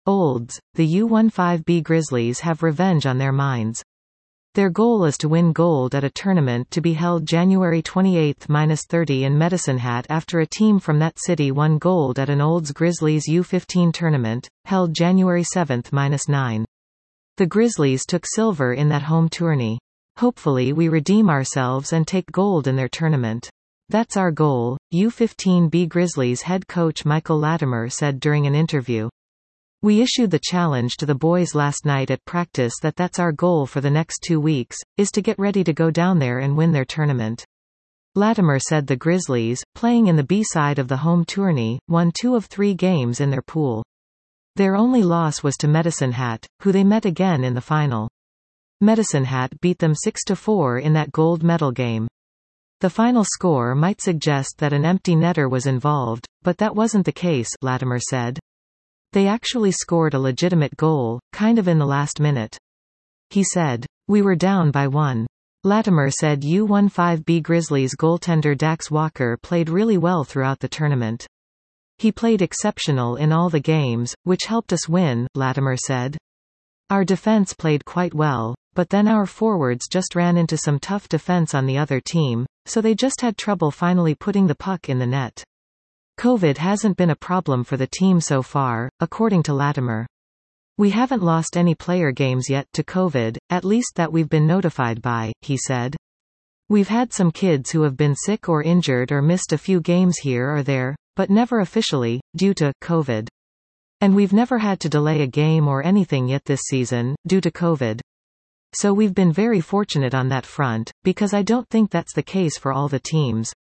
Olds, the U15B Grizzlies have revenge on their minds. Their goal is to win gold at a tournament to be held January 28–30 in Medicine Hat after a team from that city won gold at an Olds Grizzlies U15 tournament, held January 7–9. The Grizzlies took silver in that home tourney. Hopefully we redeem ourselves and take gold in their tournament. That's our goal, U15B Grizzlies head coach Michael Latimer said during an interview. We issued the challenge to the boys last night at practice that's our goal for the next 2 weeks, is to get ready to go down there and win their tournament. Latimer said the Grizzlies, playing in the B side of the home tourney, won 2 of 3 games in their pool. Their only loss was to Medicine Hat, who they met again in the final. Medicine Hat beat them 6–4 in that gold medal game. The final score might suggest that an empty netter was involved, but that wasn't the case, Latimer said. They actually scored a legitimate goal, kind of in the last minute. He said, "We were down by 1. Latimer said U15B Grizzlies goaltender Dax Walker played really well throughout the tournament. He played exceptional in all the games, which helped us win, Latimer said. Our defense played quite well, but then our forwards just ran into some tough defense on the other team, so they just had trouble finally putting the puck in the net. COVID hasn't been a problem for the team so far, according to Latimer. We haven't lost any player games yet to COVID, at least that we've been notified by," he said. "We've had some kids who have been sick or injured or missed a few games here or there, but never officially, due to COVID. And we've never had to delay a game or anything yet this season, due to COVID. So we've been very fortunate on that front, because I don't think that's the case for all the teams."